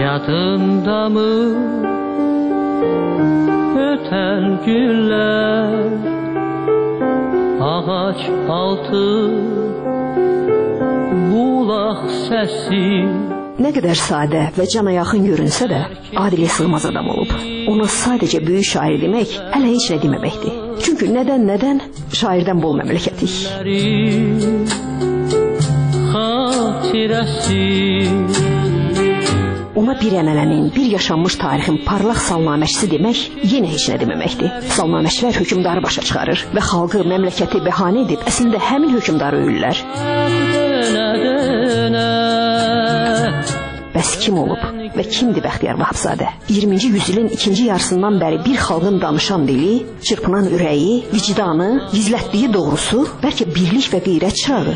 Yadında mı öten günler, ağaç altı bulaq səsi. Nə qədər sadə və cana yaxın görünsə də, Adilə sığmaz adam olub. Ona sadəcə böyük şair demək hələ heç nə deməkdir. Çünki nədən şairdən bol məmləkətik. Ona bir əmələnin, bir yaşanmış tarixin parlaq salnaməçisi demək yenə heç nə deməməkdir. Salnaməçilər hökmdarı başa çıxarır və xalqı, məmləkəti bəhanə edib əslində həmin hökmdarı öyürlər. Bəs kim olub və kimdir Bəxtiyar Vahabzadə? 20-ci yüzilin ikinci yarısından bəri bir xalqın danışan dili, çırpınan ürəyi, vicdanı, gizlətdiyi doğrusu, bəlkə birlik və qeyrət çağı.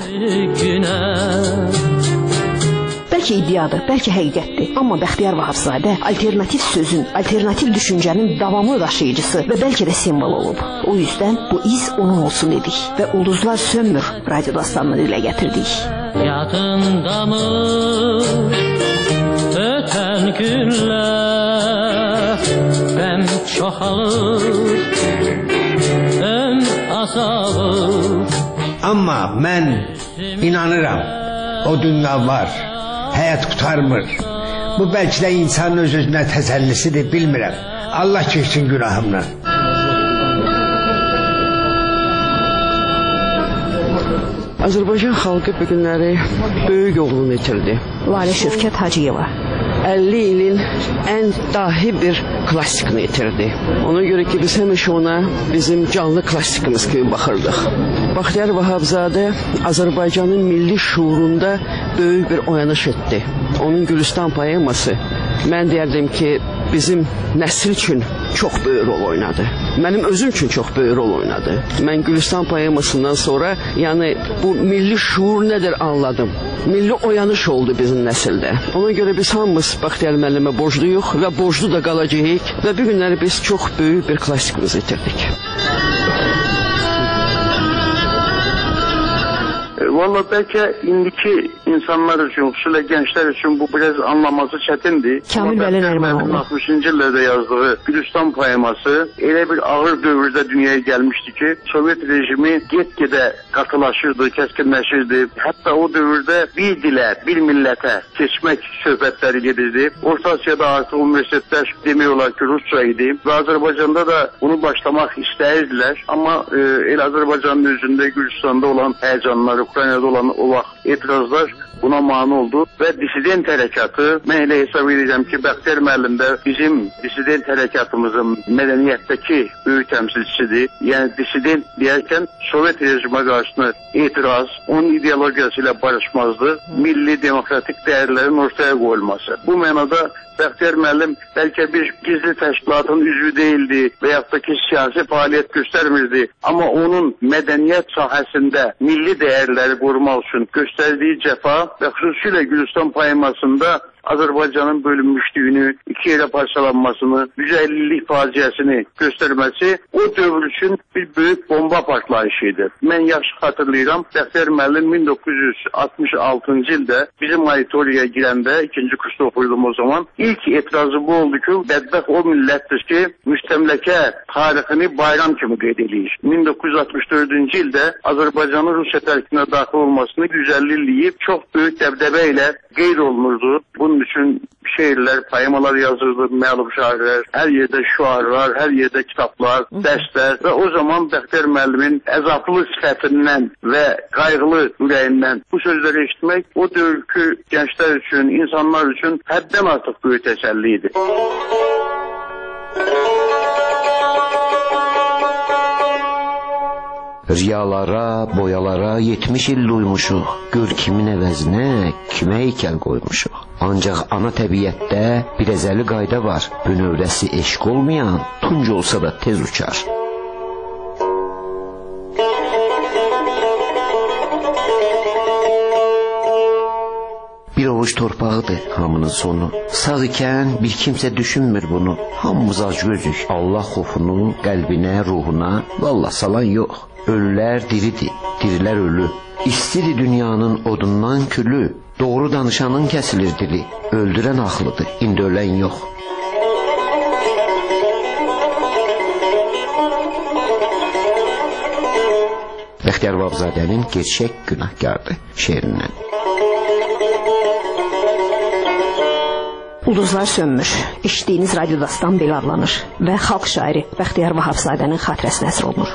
Bəlkə iddiadır, bəlkə həqiqətdir. Amma Bəxtiyar Vahabzadə alternativ sözün, alternativ düşüncənin davamlı daşıyıcısı və bəlkə də simvol olub. O yüzdən bu iz onun olsun dedik və Ulduzlar Sönmür radio dastanını dilə gətirdik. Yadında mı öten günler, qəm çoxalır, ömr azalır. Amma mən inanıram, o dünya var, həyat qutarmır. Bu bəlkə də insanın öz-özünə təsəllisidir, bilmirəm. Allah keçsin günahımla. Azərbaycan xalqı bu günləri böyük oğlunu itirdi. Lalə Şövkət Hacıyeva 50 ilin ən dahi bir klassikini itirdi. Ona görə ki, biz həmişə ona bizim canlı klassikimiz kimi baxırdıq. Bəxtiyar Vahabzadə Azərbaycanın milli şuurunda böyük bir oyanış etdi. Onun Gülüstan poeması, mən deyərdim ki, bizim nəsil üçün çox böyük rol oynadı. Mənim özüm üçün çox böyük rol oynadı. Mən Gülüstan poemasından sonra, yəni bu milli şuur nədir anladım. Milli oyanış oldu bizim nəsildə. Ona görə biz hamımız Bəxtiyar müəllimə borcluyuq və borclu da qalacağıq və bu günləri biz çox böyük bir klassikimizi itirdik. Valla bəlkə indiki insanlar üçün, xüsusilə gənclər üçün bu biraz anlaması çətindir. Kamil Bəli Nərmanoğlu 60-cı illərdə yazdığı Gülüstan poeması elə bir ağır dövrdə dünyaya gəlmişdi ki, Sovet rejimi get-gedə qatılaşırdı, kəskinləşirdi. Hətta o dövrdə bir dilə, bir millətə keçmək söhbətləri gedirdi. Orta Asiyada artıq universitetlər demək olar ki, Rusça idi və Azərbaycanda da bunu başlamaq istəyirdilər. Amma el Azərbaycanın özündə, Gürcüstanda olan həyəcanlar, Ukraynada olan o vaxt etirazlar buna mane oldu və dissident hərəkatı, mən elə hesab edirəm ki, Bəxtiyar müəllim də bizim dissident hərəkatımızın mədəniyyətdəki böyük təmsilçisidir. Yəni dissident deyərkən Sovet rejimə qarşı etiraz, onun ideologiyası ilə barışmazlıq, milli demokratik dəyərlərin ortaya qoyulması. Bu mənada Bəxtiyar müəllim bəlkə bir gizli təşkilatın üzvü deyildi və yaxud da ki, siyasi fəaliyyət göstərmirdi. Amma onun mədəniyyət sahəsində milli dəyərləri qorumaq üçün göstərdiyi cəfa və xüsusilə Gülüstan poemasında Azərbaycanın bölünmüşlüyünü, iki yerə parçalanmasını, 150-lik faciəsini göstərməsi o dövr üçün bir böyük bomba partlayışıydı. Mən yaxşı xatırlayıram, Bəxtiyar müəllim 1966-cı ildə bizim auditoriyaya girəndə, ikinci kursda oxuyordum o zaman, ilk etirazı bu oldu ki, bədbəxt o millətdir ki, müstəmləkə tarixini bayram kimi qeyd edir. 1964-cü ildə Azərbaycanın Rusiya tərkibinə daxil olmasını 150 illiyib, çox böyük dəbdəbə ilə qeyd olunurdu. Bunun üçün şeirlər, poemalar yazırdı, məlum şairlər, hər yerdə şüarlar, hər yerdə kitablar, dərslər və o zaman Bəxtiyar müəllimin əzablı sifətindən və qayğılı ürəyindən bu sözləri eşitmək o dövrkü gənclər üçün, insanlar üçün həddən artıq böyük təsəlli idi. Riyalara, boyalara 70 il duymuşuq. Gör kimin əvəzinə, kimə heykəl qoymuşuq. Ancaq ana təbiətdə bir əzəli qayda var. Bünövrəsi eşq olmayan, tunc olsa da tez uçar. Bir ovuc torpağıdır hamının sonu. Sağ ikən bir kimsə düşünmür bunu. Hamımız acgözük. Allah xofunu qəlbinə, ruhuna vallah salan yox. Ölülər diridir, dirilər ölü. İstidir dünyanın odundan külü, doğru danışanın kəsilir dili, öldürən axlıdır, indi ölən yox. Bəxtiyar Vahabzadənin Gerçək Günahkardır şeirindən. Ulduzlar sönmüş, eşitdiyiniz radyo dastan belə adlanır və xalq şairi Bəxtiyar Vahabzadənin xatirəsinə əsr olunur.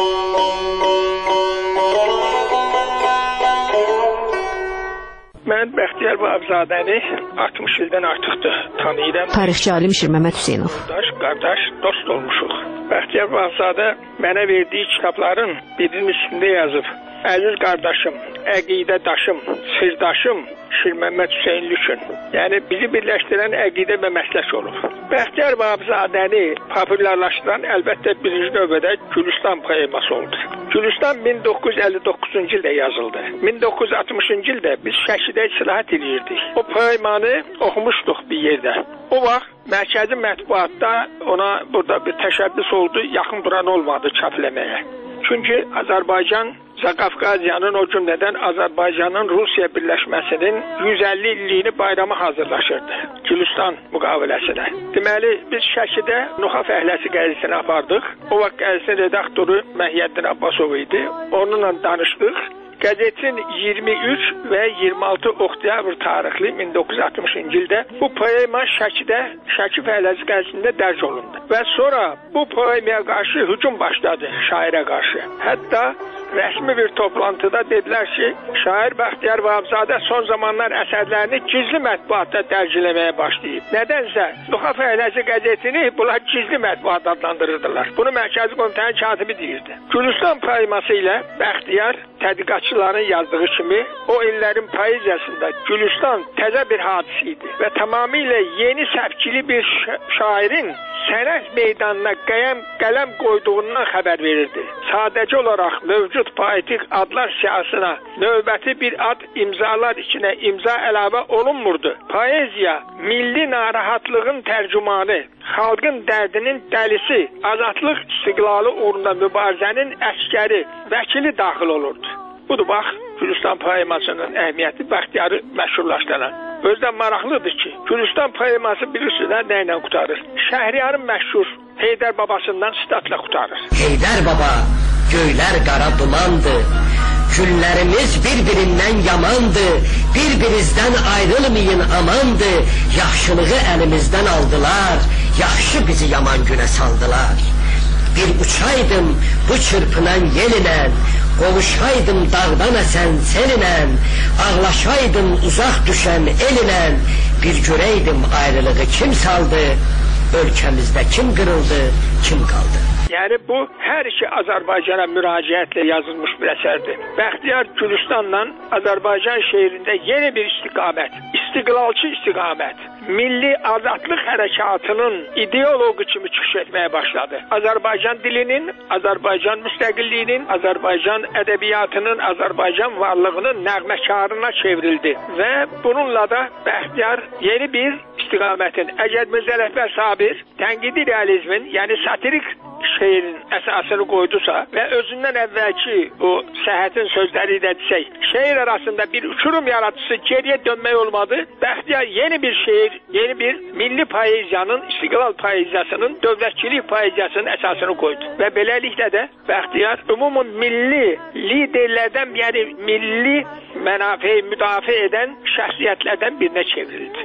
Mən Bəxtiyar Vahabzadəni 60 ildən artıqdır tanıyıram. Tarixçi alim Şir Məmməd Hüseynov. Qardaş, dost olmuşuq. Bəxtiyar Vahabzadə mənə verdiyi kitabların birinin üstündə yazıb: Əziz qardaşım, əqidədaşım, sirdaşım Şir Məmməd Hüseynli üçün. Yəni bizi birləşdirən əqidə və məslək olub. Bəxtiyar Vahabzadəni populyarlaşdıran əlbəttə birinci növbədə Gülüstan poeması oldu. Gülüstan 1959-cu ildə yazıldı. 1960-cı ildə biz Şəkidə istirahət edirdik. O poemanı oxumuşduq bir yerdə. O vaxt mərkəzi mətbuatda ona burada bir təşəbbüs oldu, yaxın duran olmadı çapləməyə. Çünki Azərbaycan Qafqaziyanın, o cümlədən Azərbaycanın Rusiya birləşməsinin 150 illiyini bayrama hazırlaşırdı Gülüstan müqaviləsinə. Deməli, biz Şəkidə Nuxa Fəhləsi qəzetini apardıq. O vaxt qəzetin redaktoru Məhiyyəddin Abbasov idi. Onunla danışdıq. Qəzetin 23 və 26 oktyabr tarixli 1960-cı ildə bu poema Şəkidə, Şəki Fəhləsi qəzetində dərc olundu. Və sonra bu poemaya qarşı hücum başladı şairə qarşı. Hətta rəsmi bir toplantıda dedilər ki, şair Bəxtiyar Vahabzadə son zamanlar əsərlərini gizli mətbuatda dərciləməyə başlayıb. Nədənsə Nuxa Fəhləsi qəzetini bunlar gizli mətbuat adlandırırdılar. Bunu Mərkəzi Komitənin katibi deyirdi. Gülüstan poeması ilə Bəxtiyar tədqiqatçıların yazdığı kimi o illərin poeziyasında Gülüstan təzə bir hadisə idi və tamamilə yeni səpkili bir şairin sənət meydanına qələm qoyduğundan xəbər verirdi. Sadəcə olaraq mövcud poetik adlar siyasına növbəti bir ad imzalar içinə imza əlavə olunmurdu. Poeziya milli narahatlığın tərcümanı, xalqın dərdinin dəlisi, azadlıq istiqlalı uğrunda mübarizənin əskəri, vəkili daxil olurdu. Budur bax, Gülüstan poemasının əhəmiyyəti Bəxtiyarı məşhurlaşdıran. Özdən maraqlıdır ki, Gülüstan poeması bilirsiniz nə ilə qutarır? Şəhriyarın məşhur Heydər babasından sitatla qutarır. Heydər baba, göylər qara dumandı, günlərimiz bir-birindən yamandı, bir-birizdən ayrılmayın amandı, yaxşılığı əlimizdən aldılar, yaxşı bizi yaman günə saldılar. Bir uçaydım bu çırpınan yelinə, qovuşaydım dağdan əsən selinə, ağlaşaydım uzaq düşən elinə, bir görəydim ayrılığı kim saldı, ölkəmizdə kim qırıldı, kim qaldı. Yəni bu hər iki Azərbaycana müraciətlə yazılmış bir əsərdir. Bəxtiyar Gülüstanla Azərbaycan şeirində yeni bir istiqamət, istiqlalçı istiqamət, milli azadlıq hərəkatının ideoloqu kimi çıxış etməyə başladı. Azərbaycan dilinin, Azərbaycan müstəqilliyinin, Azərbaycan ədəbiyyatının, Azərbaycan varlığının nəğməkarına çevrildi və bununla da Bəxtiyar yeni bir istiqamətin, Əcəd Mirzə Ələkbər Sabir tənqidi realizmin, yəni satirik şeirin əsasını qoydusa və özündən əvvəlki o Səhhətin sözləri ilə desək, şeir arasında bir uçurum yaratıcısı geriyə dönmək olmadı. Bəxtiyar yeni bir şeir, yeni bir milli poeziyanın, istiqlal poeziyasının, dövlətçilik poeziyasının əsasını qoydu. Və beləliklə də Bəxtiyar ümumi milli liderlərdən, yəni milli mənafeyi müdafiə edən şəxsiyyətlərdən birinə çevrildi.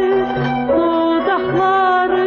Dudaqları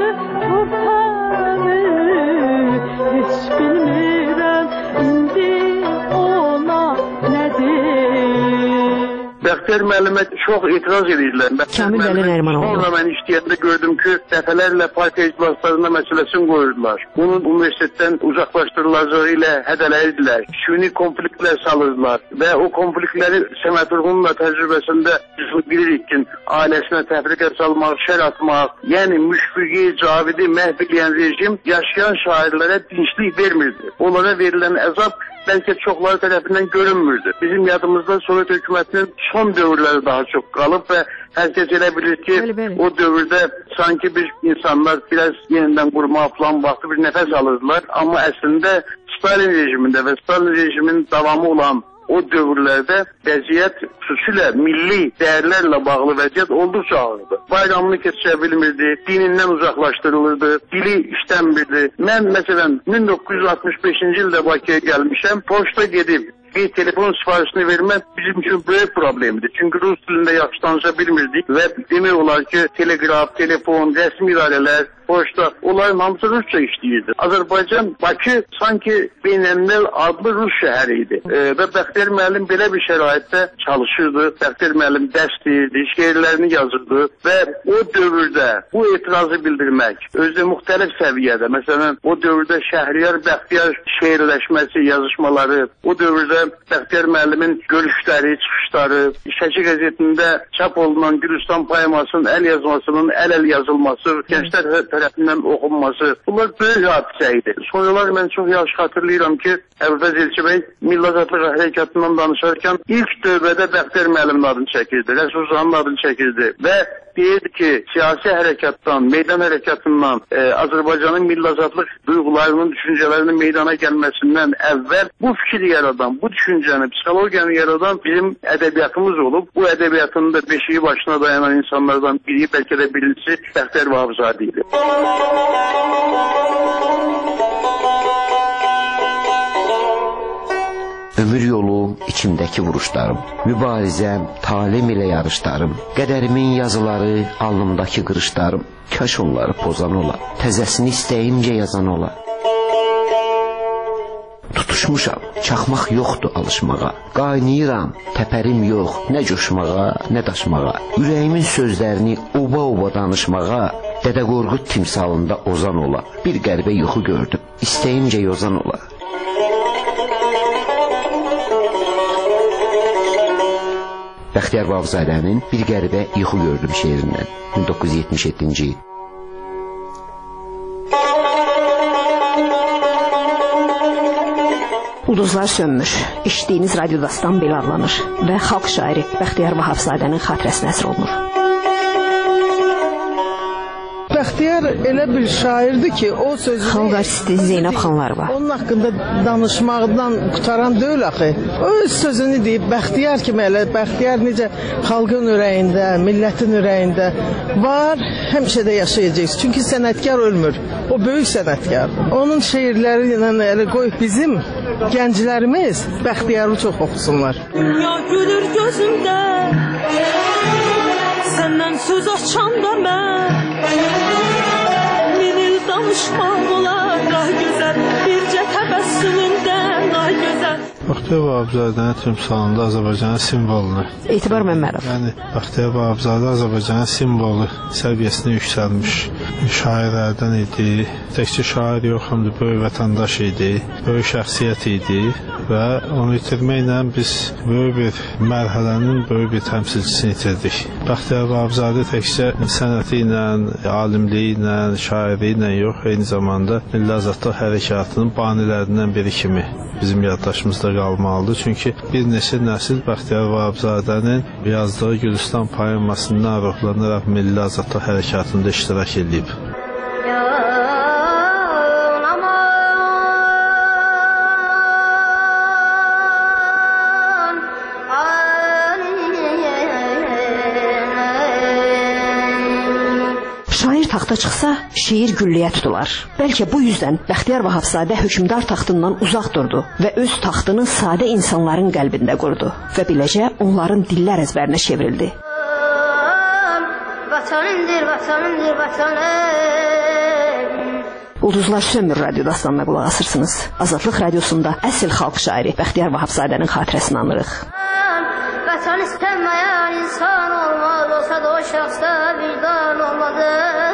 heç bilmirəm indi ona nədir. Bəxtiyar müəllimə çox etiraz edirlər. Kamil Vəli Nərimanoğlu. Sonra mən işləyəndə gördüm ki, dəfələrlə partiya iclaslarında məsələsini qoyurdular. Bunun universitetdən uzaqlaşdırılacağı ilə hədələyirdilər. Süni konfliktlər salırdılar və o konfliktləri Səməd Vurğunun da təcrübəsində biz bilirik ki, ailəsinə təfriqə salmaq, şər atmaq, yəni Müşfiqi, Cavidi məhv edən rejim yaşayan şairlərə dinçlik vermirdi. Onlara verilən əzab bəlkə çoxları tərəfindən görünmürdü. Bizim yadımızda Sovet hökumətinin son dövrləri daha çox qalıb və hər kəs elə bilir ki, o dövrdə sanki bir insanlar biraz yenidən qurmağa falan vaxtı bir nəfəs alırdılar. Amma əslində Stalin rejimində və Stalin rejiminin davamı olan o dövrlərdə vəziyyət xüsusilə milli dəyərlərlə bağlı vəziyyət olduqca ağırdı. Bayramını keçirə bilmirdi, dinindən uzaqlaşdırılırdı, dili işlənmirdi. Mən məsələn 1965-ci ildə Bakıya gəlmişəm, poçta gedib bir telefon sifarişini vermək bizim üçün böyük problemdir. Çünki rus dilində yaxşı danışa bilmirdik və demək olar ki, telegraf, telefon, rəsmi idarələr, poçta, onların hamısı Rusça işləyirdi. Azərbaycan, Bakı sanki beynəlmiləl adlı Rus şəhəri idi. Və Bəxtiyar müəllim belə bir şəraitdə çalışırdı. Bəxtiyar müəllim dərs deyirdi, şeirlərini yazırdı və o dövrdə bu etirazı bildirmək, özü müxtəlif səviyyədə, məsələn, o dövrdə Şəhriyar Bəxtiyar şeirləşməsi, yazışmaları, o dövrdə Bəxtiyar müəllimin görüşləri, çıxışları, Şəki qəzetində çap olunan Gülüstan poemasının əl yazmasının əl-əl yazılması, gənclər tərəfindən oxunması, bunlar böyük hadisə idi. Sonralar mən çox yaxşı xatırlayıram ki, Əvvəz Elçibəy Milli Azadlıq Hərəkatından danışarkən ilk dövrədə Bəxtiyar müəllimin adını çəkirdi, Rəsulzanın adını çəkirdi və deyirdi ki, siyasi hərəkatdan, meydan hərəkatından, Azərbaycanın milli azadlıq duyğularının, düşüncələrinin meydana gəlməsindən əvvəl bu fikri yaradan, bu düşüncəni, psixologiyanı yaradan bizim ədəbiyyatımız olub. Bu ədəbiyyatın da beşiği başına dayanan insanlardan biri, bəlkə də birincisi Bəxtiyar Vahabzadə idi. Ömür yolum, içimdəki vuruşlarım, mübarizəm, talim ilə yarışlarım, qədərimin yazıları, alnımdakı qırışlarım, kaş onları pozan ola, təzəsini istəyimcə yazan ola. Tutuşmuşam, çaxmaq yoxdur alışmağa, qaynayıram, təpərim yox, nə coşmağa, nə daşmağa, ürəyimin sözlərini oba-oba danışmağa, Dədə Qorqud timsalında ozan ola, bir qəribə yuxu gördüm, istəyimcə yozan ola. Bəxtiyar Vahabzadənin Bir qəribə yuxu gördüm şeirindən 1977-ci il. Ulduzlar sönmür. Eşitdiyiniz Radio Dastan belə adlanır və xalq şairi Bəxtiyar Vahabzadənin xatirəsinə əsr olunur. Bəxtiyar elə bir şairdir ki, o sözü... Xalq artisti Zeynəb Xanlarova. Onun haqqında danışmaqdan qutaran deyil axı. Öz sözünü deyib, Bəxtiyar kimi elə, Bəxtiyar necə xalqın ürəyində, millətin ürəyində var, həmişə də yaşayacaqız. Çünki sənətkar ölmür, o böyük sənətkar. Onun şeirləri ilə elə qoy bizim gənclərimiz Bəxtiyarı çox oxusunlar. Dünya gülür gözümdə, səndən söz açanda mən, min il danışmaq olar, daha gözəl, bircə təbəssümündə, daha gözəl. Bəxtiyar Vahabzadənin timsalında Azərbaycanın simvolunu. Etibar Məmmədov. Yəni, Bəxtiyar Vahabzadə Azərbaycanın simvolu səviyyəsinə yüksəlmiş şairlərdən idi. Təkcə şair yox, həm də böyük vətəndaş idi, böyük şəxsiyyət idi və onu itirməklə biz böyük bir mərhələnin böyük bir təmsilçisini itirdik. Bəxtiyar Vahabzadə təkcə sənəti ilə, alimliyi ilə, şairi ilə yox, eyni zamanda Milli Azadlıq Hərəkatının banilərindən biri kimi bizim yaddaşımızda qalmalıdır. Çünki bir neçə nəsil Bəxtiyar Vahabzadənin yazdığı Gülüstan poemasından ruhlanaraq Milli Azadlıq Hərəkatında iştirak edib. Taxta çıxsa, şeir gülləyə tutular. Bəlkə bu yüzdən Bəxtiyar Vahabzadə hökmdar taxtından uzaq durdu və öz taxtını sadə insanların qəlbində qurdu və beləcə onların dillər əzbərinə çevrildi. Vatanımdır, vatanımdır, vatanım. Ulduzlar sönmür Radio Dastanına qulaq asırsınız. Azadlıq Radiosunda əsl xalq şairi Bəxtiyar Vahabzadənin xatirəsini anırıq. Vatan istənməyən insan olmaz, olsa da o şəxsdə vicdan olmadı.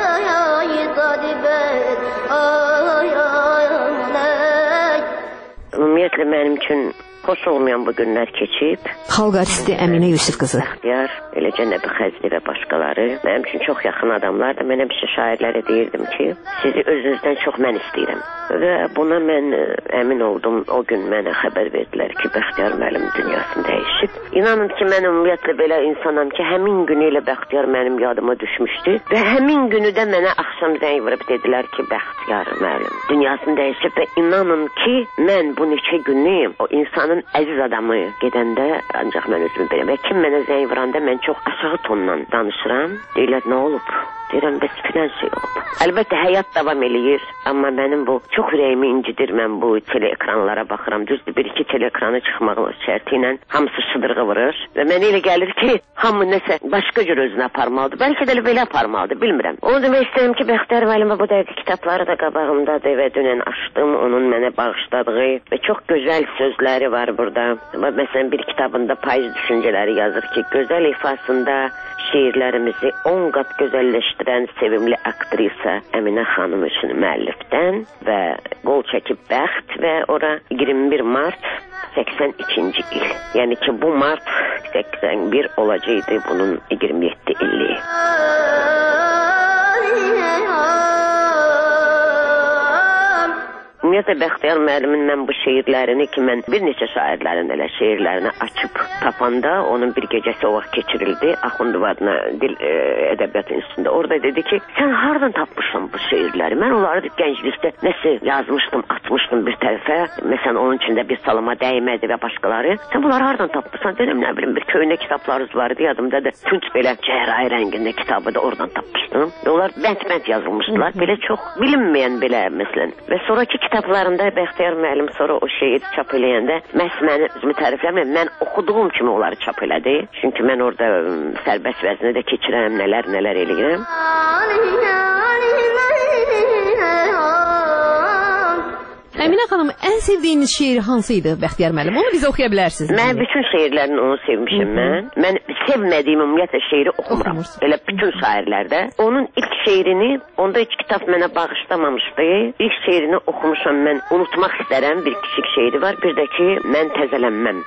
Ümumiyyətlə mənim üçün xoş olmayan bu günlər keçib. Xalq artisti Əminə Yusif qızı. Bəxtiyar, eləcə Nəbi Xəzri və başqaları mənim üçün çox yaxın adamlardır. Mən həmişə şairlərə deyirdim ki, sizi özünüzdən çox mən istəyirəm. Və buna mən əmin oldum. O gün mənə xəbər verdilər ki, Bəxtiyar müəllim dünyasını dəyişib. İnanın ki, mən ümumiyyətlə belə insanam ki, həmin günü ilə Bəxtiyar mənim yadıma düşmüşdü və həmin günü də mənə axşam zəng vurub dedilər ki, Bəxtiyar müəllim dünyasını dəyişib və inanın ki, mən bu neçə günlük o insanın Azərbaycanın əziz adamı gedəndə ancaq mən özümü biləm. Və kim mənə zəng vuranda mən çox aşağı tonla danışıram. Deyirlər, nə olub? Deyirəm, bəs filan şey olub. Əlbəttə, həyat davam eləyir. Amma mənim bu çox ürəyimi incidir. Mən bu teleekranlara baxıram. Düzdür, bir-iki teleekranı çıxmaq şərti ilə hamısı şıdırğı vurur. Və mənə elə gəlir ki, hamı nəsə başqa cür özünə aparmalıdır. Bəlkə də belə aparmalıdır, bilmirəm. Onu demək istəyirəm ki, Bəxtiyar müəllimə bu dəqiqə kitabları da qabağımdadır və dünən açdım. Onun mənə bağışladığı və çox gözəl sözləri var burada. Məsələn, bir kitabında payız düşüncələri yazır ki, gözəl ifasında şiirlərimizi 10 qat gözəlləşdirən sevimli aktrisa Əminə xanım üçün müəllifdən və qol çəkib bəxt və ora 21 mart 82-ci il. Yəni ki, bu mart 81 olacaqdı bunun 27 illiyi. Ümumiyyətlə, Bəxtiyar müəllimin mən bu şeirlərini ki, mən bir neçə şairlərin elə şeirlərini açıb tapanda onun bir gecəsi o vaxt keçirildi Axundovadına Dil Ədəbiyyat İnstitutunda. Orada dedi ki, sən hardan tapmışsan bu şeirləri? Mən onları gənclikdə nəsə yazmışdım, atmışdım bir tərəfə. Məsələn, onun içində bir salıma dəymədi və başqaları. Sən bunları hardan tapmışsan? Dedim, nə bilim, bir köynə kitablarınız vardı, yadımda da tunç belə cəhrai rəngində kitabı da oradan tapmışdım. Və onlar bənd-bənd yazılmışdılar. Belə çox bilinməyən belə, məsələn. Və sonraki kitablarında Bəxtiyar müəllim sonra o şeiri çap eləyəndə məhz məni özümü tərifləməyəm, mən oxuduğum kimi onları çap elədi. Çünki mən orada sərbəst vəzni də keçirəm, nələr eləyirəm. Əminə xanım, ən sevdiyiniz şeiri hansı idi Bəxtiyar müəllim? Onu bizə oxuya bilərsiniz. Mən bütün şeirlərini onu sevmişim mən. Mən sevmədiyim ümumiyyətlə şeiri oxumuram. Elə bütün şairlərdə. Onun ilk şeirini, onda heç kitab mənə bağışlamamışdı. İlk şeirini oxumuşam mən. Unutmaq istərəm, bir kiçik şeiri var. Bir də ki, mən təzələnməm.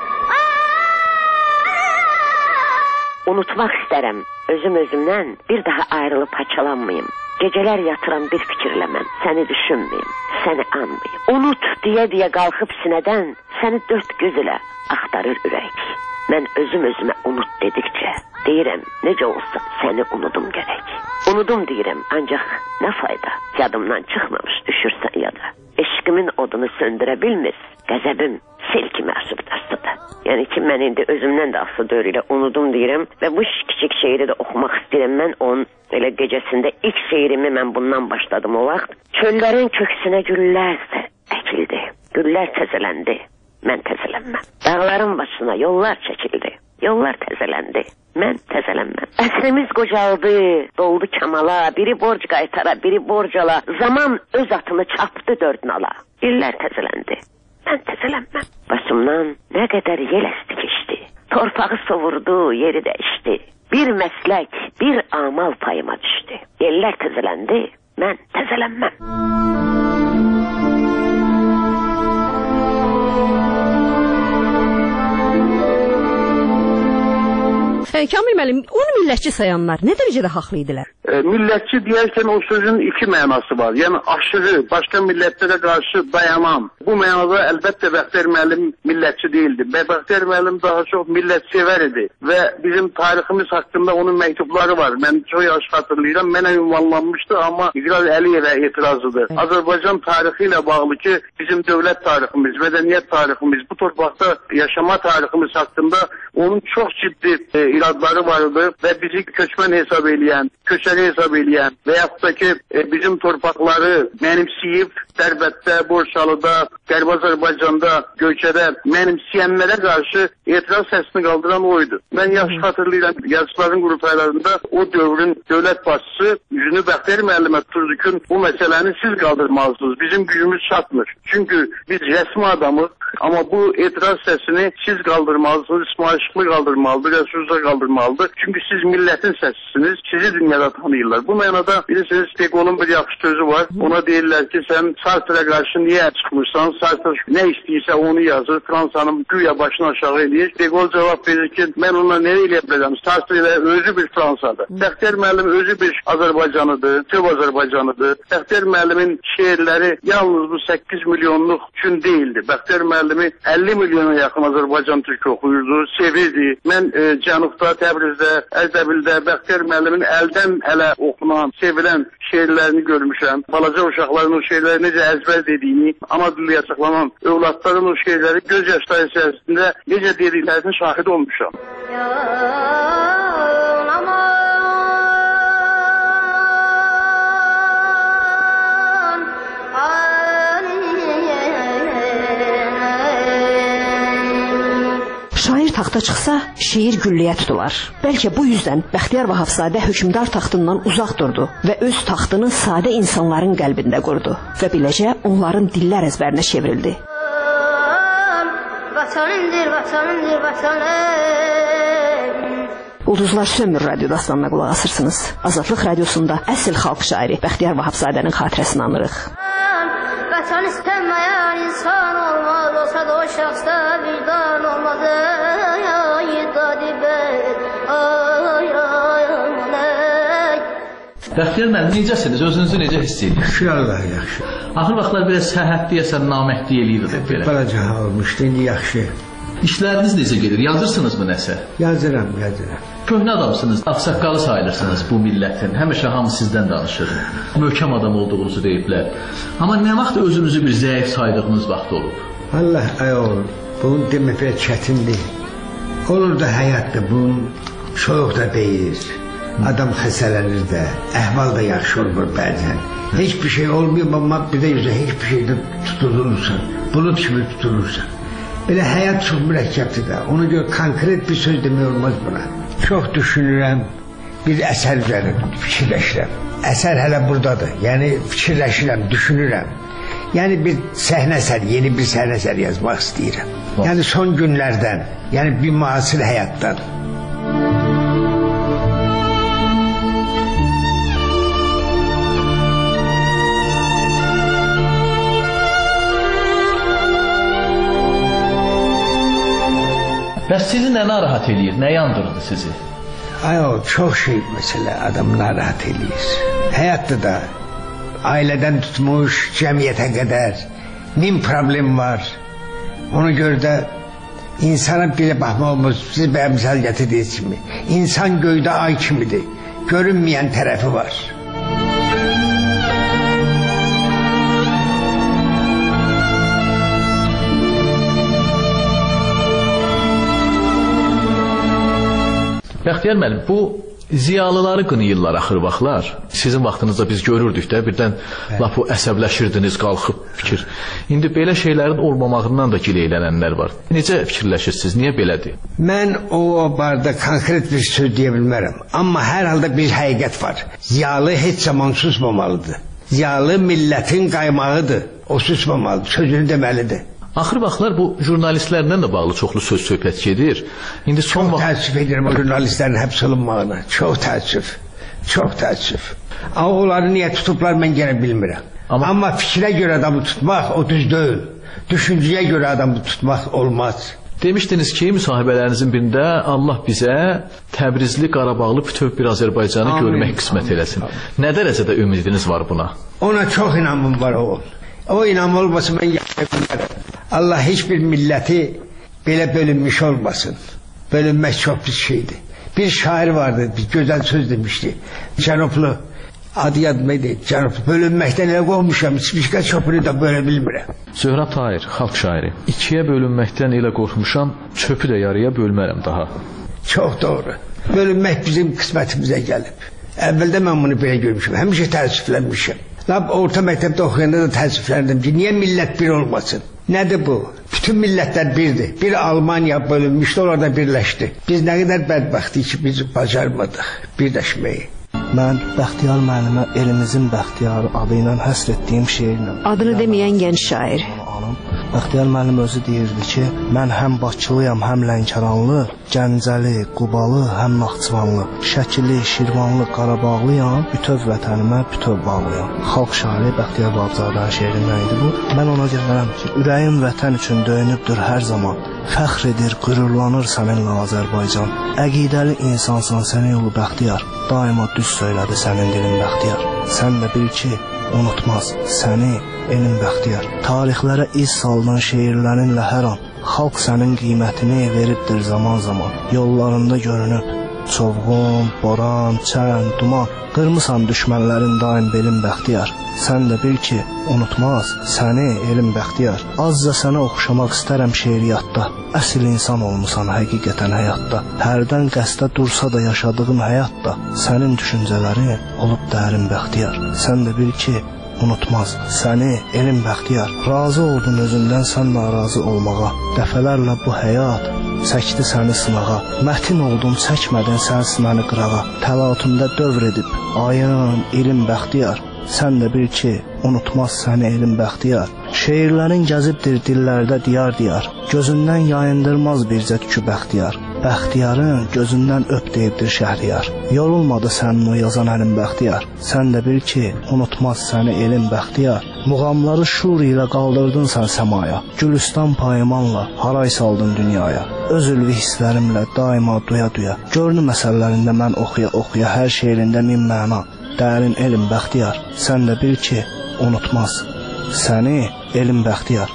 Unutmaq istərəm, özüm özümdən bir daha ayrılıb haçalanmayım. Gecələr yatıram bir fikirlə mən, səni düşünməyim, səni anmayım. Unut deyə qalxıb sinədən, səni dörd göz ilə axtarır ürək. Mən özüm özümə unut dedikcə, deyirəm, necə olsa səni unudum gərək. Unudum deyirəm, ancaq nə fayda, yadımdan çıxmamış düşürsən yada. Eşqimin odunu söndürə bilmir, qəzəbim sel kimi aşıb dastadı. Yəni ki, mən indi özümdən də aslı dörü ilə unudum deyirəm və bu kiçik şeiri də oxumaq istəyirəm. Mən onun elə gecəsində ilk şeirimi mən bundan başladım o vaxt. Çöllərin köksünə güllər əkildi, güllər təzələndi, mən təzələnməm. Dağların başına yollar çəkildi, yollar təzələndi, mən təzələnməm. Əsrimiz qocaldı, doldu kamala, biri borc qaytara, biri borc ala, zaman öz atını çapdı dörd nala, illər təzələndi. Mən təzələnməm. Başımdan nə qədər yel əsti keçdi. Torpağı sovurdu, yeri dəyişdi. Bir məslək, bir amal payıma düşdü. Yellər təzələndi, mən təzələnməm. Kamil müəllim, onu millətçi sayanlar nə dərəcədə haqlı idilər? Millətçi deyərkən o sözün iki mənası var. Yəni aşırı, başqa millətlərə qarşı dayanan. Bu mənada əlbəttə Bəxtiyar müəllim millətçi değildi. Bəxtiyar müəllim daha çox millətsevər idi və bizim tariximiz haqqında onun məktubları var. Mən çox yaxşı xatırlayıram. Mənə ünvanlanmışdı, amma İqraz Əliyevə etirazıdır. Azərbaycan tarixi ilə bağlı ki, bizim dövlət tariximiz, mədəniyyət tariximiz, bu torpaqda yaşama tariximiz haqqında onun çox ciddi iradları vardı və bizi köçmən hesab eləyən, köçəni hesab eləyən və yaxud da ki, bizim torpaqları mənimsiyib Dərbətdə, Borçalıda, Qərbi Azərbaycanda, Göyçədə mənimsiyənlərə qarşı etiraz səsini qaldıran oydu. Mən yaxşı xatırlayıram, yazıçıların qurultaylarında o dövrün dövlət başçısı yüzünü Bəxtiyar müəllimə tuturdu ki, bu məsələni siz qaldırmalısınız, bizim gücümüz çatmır. Çünki biz rəsmi adamıq, amma bu etiraz səsini siz qaldırmalısınız, İsmail Şıxlı qaldırmalıdır, Rəsulullah qaldırmalıdır. Çünki siz millətin səsisiniz, sizi dünyada tanıyırlar. Bu mənada bilirsiniz, Deqolun bir yaxşı sözü var. Ona deyirlər ki, sən Sartre'a qarşı niyə çıxmışsan? Sartre nə istəyirsə onu yazır. Fransanın güya başını aşağı eləyir. Deqol cavab verir ki, mən ona nə eləyə biləcəm? Sartre ilə özü bir Fransadır. Bəxtiyar müəllim özü bir Azərbaycanıdır, töv Azərbaycanıdır. Bəxtiyar müəllimin şeirləri yalnız bu 8 milyonluq üçün deyildi. Bəxtiyar müəllim müəllimi 50 milyona yaxın Azərbaycan türkü oxuyurdu, sevirdi. Mən Cənubda, Təbrizdə, Ərdəbildə Bəxtiyar müəllimin əldən ələ oxunan, sevilən şeirlərini görmüşəm. Balaca uşaqların o şeirləri necə əzbər dediyini, ana dilli açıqlanan övladların o şeirləri göz yaşları içərisində necə dediklərini şahid olmuşam. Şair taxta çıxsa, şeir gülləyə tutular. Bəlkə bu yüzdən Bəxtiyar Vahabzadə hökmdar taxtından uzaq durdu və öz taxtını sadə insanların qəlbində qurdu və beləcə onların dillər əzbərinə çevrildi. Vatanımdır, vatanımdır, vatanım. Ulduzlar Sönmür radyo dastanına qulaq asırsınız. Azadlıq radiosunda əsl xalq şairi Bəxtiyar Vahabzadənin xatirəsini anırıq. Vatan istənməyən insan olmaz, olsa da o şəxsdə vicdan olmaz. Bəxtiyar müəllim, necəsiniz? Özünüzü necə hiss edirsiniz? Yaxşı, Allah yaxşı. Axır vaxtlar biraz səhhət deyəsən naməhdli eləyirdi belə. Balaca olmuşdu, indi yaxşı. İşləriniz necə gedir? Yazırsınızmı nəsə? Yazıram. Köhnə adamsınız, ağsaqqalı sayılırsınız bu millətin. Həmişə hamı sizdən danışır. Möhkəm adam olduğunuzu deyiblər. Amma nə vaxt özünüzü bir zəif saydığınız vaxt olub? Allah ayol, bunu demək belə çətindir. Olur da həyatdır, bunun soyuq da deyir. Adam xəstələnir də, əhval da yaxşı olmur bəzən. Heç bir şey olmuyor, amma bir də yüzə heç bir şeydə tutulursan, bulut kimi tutulursan. Belə həyat çox mürəkkəbdir də, ona görə konkret bir söz demək olmaz buna. Çox düşünürəm, bir əsər üzərində fikirləşirəm. Əsər hələ buradadır, yəni fikirləşirəm, düşünürəm. Yəni bir səhnə əsəri, yeni bir səhnə əsəri yazmaq istəyirəm. Yəni son günlərdən, yəni bir müasir həyatdan. Bəs sizi nə narahat eləyir, nə yandırdı sizi? O, çox şey məsələ adamı narahat eləyir. Həyatda da ailədən tutmuş cəmiyyətə qədər min problem var. Ona görə də insana belə baxmaq olmaz. Siz bəyə misal gətirdiyiniz kimi. İnsan göydə ay kimidir. Görünməyən tərəfi var. Bəxtiyar müəllim, bu ziyalıları qınayırlar axır vaxtlar. Sizin vaxtınızda biz görürdük də, birdən lap o əsəbləşirdiniz, qalxıb fikir. İndi belə şeylərin olmamağından da gileylənənlər var. Necə fikirləşirsiniz, niyə belədir? Mən o barədə konkret bir söz deyə bilmərəm. Amma hər halda bir həqiqət var. Ziyalı heç zaman susmamalıdır. Ziyalı millətin qaymağıdır. O susmamalıdır, sözünü deməlidir. Axır vaxtlar bu jurnalistlərlə də bağlı çoxlu söz söhbət gedir. İndi son vaxt təəssüf edirəm o jurnalistlərin həbs olunmağına. Çox təəssüf. Amma onları niyə tutublar mən yenə bilmirəm. Amma fikrə görə adamı tutmaq o düz deyil. Düşüncəyə görə adamı tutmaq olmaz. Demişdiniz ki, müsahibələrinizin birində Allah bizə Təbrizli, Qarabağlı bütöv bir Azərbaycanı görmək qismət eləsin. Nə dərəcədə ümidiniz var buna? Ona çox inamım var oğul. O inam olmasa mən yaşaya bilmərəm. Allah heç bir milləti belə bölünmüş olmasın. Bölünmək çox pis şeydir. Bir şair vardı, bir gözəl söz demişdi. Cənublu, adı yadıma idi. Cənublu, bölünməkdən elə qormuşam, hiçbir çöpünü də bölə bilmirəm. Zöhrab Tahir, xalq şairi. İkiyə bölünməkdən elə qorxmuşam, çöpü də yarıya bölmərəm daha. Çox doğru. Bölünmək bizim qismətimizə gəlib. Əvvəldə mən bunu belə görmüşəm, həmişə təəssüflənmişəm. Orta məktəbdə oxuyanda da təəssüfləndim ki, niyə millət bir olmasın? Nədir bu? Bütün millətlər birdir. Bir Almaniya bölünmüşdü, orada birləşdi. Biz nə qədər bədbəxtik ki, biz bacarmadıq birləşməyi. Mən Bəxtiyar müəllimə elimizin Bəxtiyarı adı ilə həsr etdiyim şeirlə. Adını deməyən gənc şair. Bəxtiyar müəllim özü deyirdi ki, mən həm Bakılıyam, həm Lənkəranlı, Gəncəli, Qubalı, həm Naxçıvanlı, Şəkili, Şirvanlı, Qarabağlıyam, bütöv vətənimə bütöv bağlıyam. Xalq şairi Bəxtiyar Vahabzadənin şeirindən idi bu. Mən ona deyirəm ki, ürəyim vətən üçün döyünübdür hər zaman. Fəxr edir, qürurlanır səninlə Azərbaycan. Əqidəli insansan sən ulu Bəxtiyar. Daima düz söylədi sənin dilin Bəxtiyar. Sən də bil ki, unutmaz səni elin Bəxtiyar. Tarixlərə iz saldın şeirlərinlə hər an. Xalq sənin qiymətini veribdir zaman-zaman. Yollarında görünüb çovğun, boran, çən, duman. Qırmısan düşmənlərin daim belin Bəxtiyar. Sən də bil ki, unutmaz səni elin Bəxtiyar. Azca sənə oxşamaq istərəm şeiriyyatda. Əsl insan olmusan həqiqətən həyatda. Hərdən qəsdə dursa da yaşadığın həyatda. Sənin düşüncələrin olub dərin Bəxtiyar. Sən də bil ki, unutmaz səni elin Bəxtiyar. Razı oldun özündən sən narazı olmağa. Dəfələrlə bu həyat çəkdi səni sınağa. Mətin oldun çəkmədin sən sinəni qırağa. Təlatümdə dövr edib ayın elin Bəxtiyar. Sən də bil ki, unutmaz səni elin Bəxtiyar. Şeirlərin gəzibdir dillərdə diyar-diyar. Gözündən yayındırmaz bircə tükü Bəxtiyar. Bəxtiyarın gözündən öp deyibdir Şəhriyar. Yorulmadı sənin o yazan əlin Bəxtiyar. Sən də bil ki, unutmaz səni elin Bəxtiyar. Muğamları şur ilə qaldırdın sən səmaya. Gülüstan payımanla haray saldın dünyaya. Öz ülvi hisslərimlə daima duya-duya. Görünü məsələlərində mən oxuya-oxuya hər şeirində min məna. Dərin elin Bəxtiyar. Sən də bil ki, unutmaz səni elin Bəxtiyar.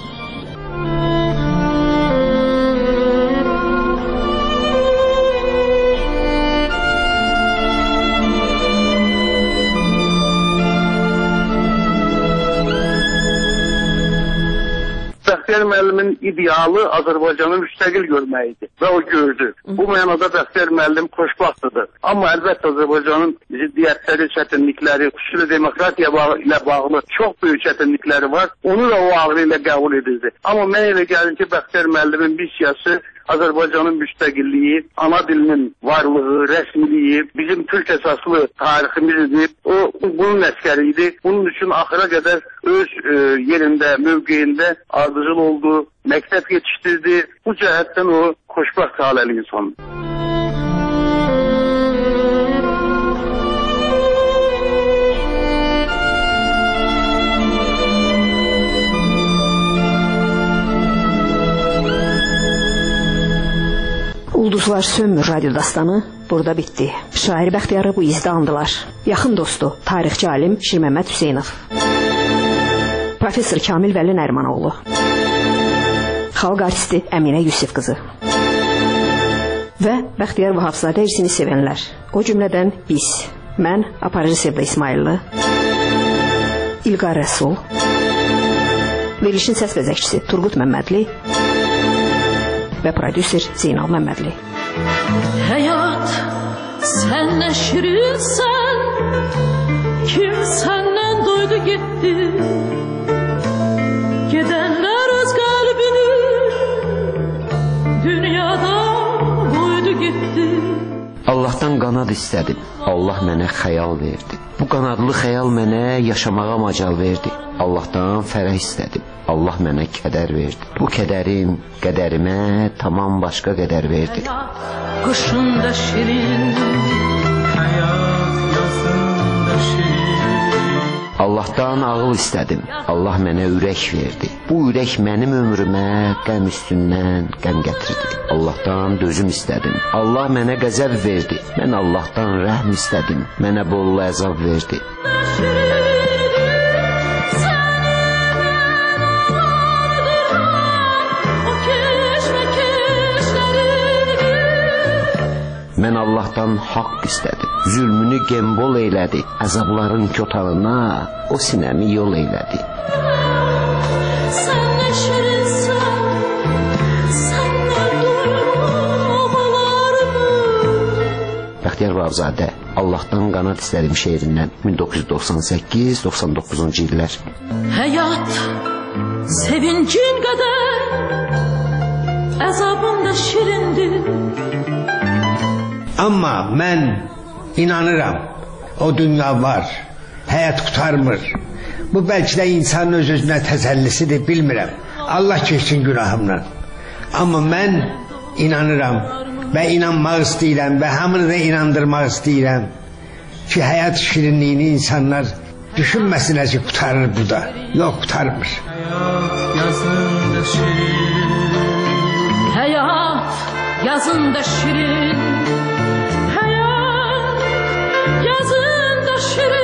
Bəxtiyar müəllimin idealı Azərbaycanı müstəqil görməyidir və o gördü. Bu mənada Bəxtiyar müəllim xoşbəxtdir. Amma əlbəttə Azərbaycanın ziddiyyətləri, çətinlikləri, xüsusilə demokratiya ilə bağlı çox böyük çətinlikləri var. Onu da o ağrı ilə qəbul edirdi. Amma mən elə gəlir ki, Bəxtiyar müəllimin missiyası Azərbaycanın müstəqilliyi, ana dilinin varlığı, rəsmiliyi, bizim türk əsaslı tariximizdir. O bunun əsgəri idi. Bunun üçün axıra qədər öz yerində, mövqeyində ardıcıl oldu, məktəb yetişdirdi. Bu cəhətdən o xoşbəxt haləli insandır. Ulduzlar sönmür radyo dastanı burada bitti. Şair Bəxtiyarı bu izdə andılar. Yaxın dostu, tarixçi alim Şirməmməd Hüseynov. Professor Kamil Vəli Nərimanoğlu. Xalq artisti Əminə Yusif qızı. Və Bəxtiyar Vahabzadə irsini sevənlər. O cümlədən biz, mən Aparıcı Sevda İsmaillı, İlqar Rəsul, verilişin səs vəzəkçisi Turqut Məmmədli və prodüser Zeynal Məmmədli. Həyat, sən nə şirinsən, kim səndən doydu getdi, gedənlər öz qəlbini dünyada qoydu getdi. Allahdan qanad istədim, Allah mənə xəyal verdi. Bu qanadlı xəyal mənə yaşamağa macal verdi. Allahdan fərəh istədim, Allah mənə kədər verdi. Bu kədərim qədərimə tamam başqa qədər verdi. Qışında şirin, həyat yazında şirin. Allahdan ağıl istədim, Allah mənə ürək verdi. Bu ürək mənim ömrümə qəm üstündən qəm gətirdi. Allahdan dözüm istədim, Allah mənə qəzəb verdi. Mən Allahdan rəhm istədim, mənə bol əzab verdi. Mən Allahdan haqq istədim, zülmünü gembol eylədi, əzabların kötanına o sinəmi yol eylədi. Sən nə şirinsən, sən nə doyurun obalarını. Bəxtiyar Vahabzadə, Allahdan qanad istədim şeirindən 1998-99-cu illər. Həyat, sevincin qədər, əzabın da şirindir. Amma mən inanıram, o dünya var, həyat qurtarmır. Bu bəlkə də insanın öz-özünə təsəllisidir, bilmirəm. Allah keçsin günahımdan. Amma mən inanıram və inanmaq istəyirəm və hamını da inandırmaq istəyirəm ki, həyat şirinliyini insanlar düşünməsinlər ki, qurtarır bu da. Yox, qurtarmır. Həyat yazında şirin. hayat yazında şirin, hayat yazında şirin.